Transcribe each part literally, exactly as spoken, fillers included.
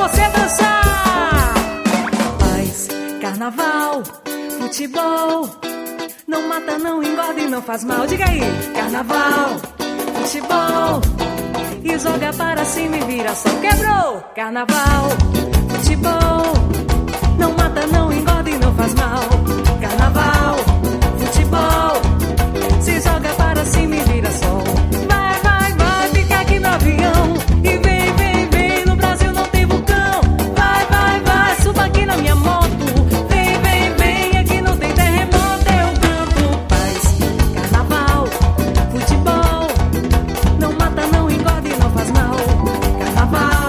você dançar. Paz, carnaval, futebol, não mata, não engorda e não faz mal. Diga aí. Carnaval, futebol, e joga para cima e vira só. Quebrou. Carnaval, futebol, não mata, não engorda e não faz mal. Carnaval, futebol, se joga para cima e vira sol. Vai, vai, vai, fica aqui no avião. E vem, vem, vem, no Brasil não tem vulcão. Vai, vai, vai, suba aqui na minha moto. Vem, vem, vem, aqui não tem terremoto. Eu canto paz, carnaval, futebol, não mata, não engorda e não faz mal. Carnaval,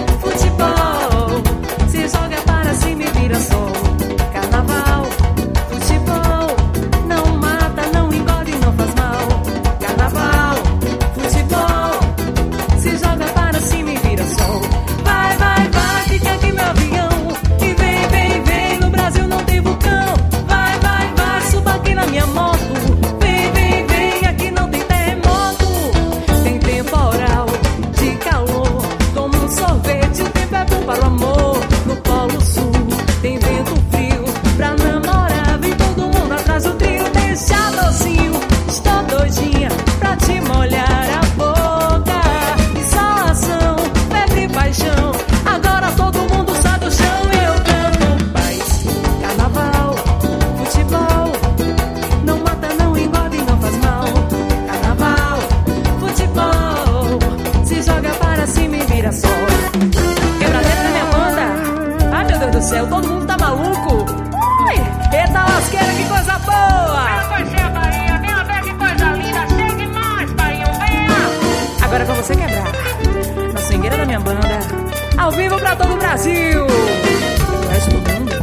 futebol, se joga para cima e vira sol. Carnaval, futebol, não mata, não engorda e não faz mal. Carnaval, futebol, se joga para cima e vira sol. Vai, vai, vai, fica aqui meu avião. E vem, vem, vem, no Brasil não tem vulcão. Vai, vai, vai, suba aqui na minha moto. Vem, vem, vem, aqui não tem terremoto. Tem temporal de calor, toma um sorvete, o tempo é bom para o amor. No Polo Sul tem vento frio pra namorar. Vem todo mundo atrás do trio, deixa docinho. Estou doidinha pra te molhar a boca. Insolação, febre e paixão, agora todo mundo sai do chão. Eu canto paz, carnaval, futebol, não mata, não engorda e não faz mal. Carnaval, futebol, se joga para cima e vira sol. Quebradeira na minha banda. Ai meu Deus do céu, todo mundo tá maluco. Ai, eita lasqueira, que coisa boa. Conhecer a Bahia, venha ver que coisa linda, cheio demais, Bahia, venha! Agora é com você quebrar. Na swingueira da minha banda, ao vivo pra todo o Brasil. O resto do mundo.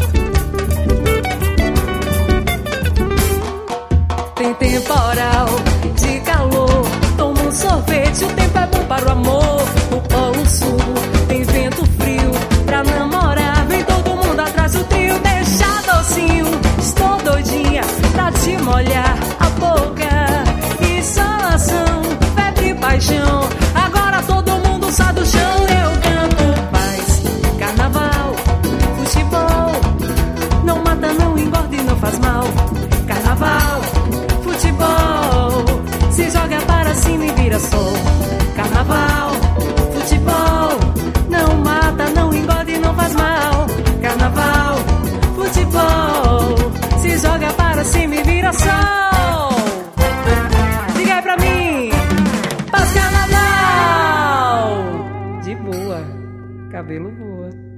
Tem temporal de calor, toma um sorvete, o tempo é bom para o amor. No Polo Sul tem vento frio pra namorar. Vem todo mundo atrás do trio, deixa docinho. Estou doidinha pra te molhar a boca. Insolação, febre e paixão, agora todo mundo sai do chão. Eu canto paz, carnaval, futebol, não mata, não engorda e não faz mal. Carnaval, futebol, se joga para cima e vira sol. Carnaval, futebol, não mata, não engorda e não faz mal. Carnaval, futebol, se joga para cima e vira sol. Diga aí pra mim, paz, carnaval. De boa, cabelo voa.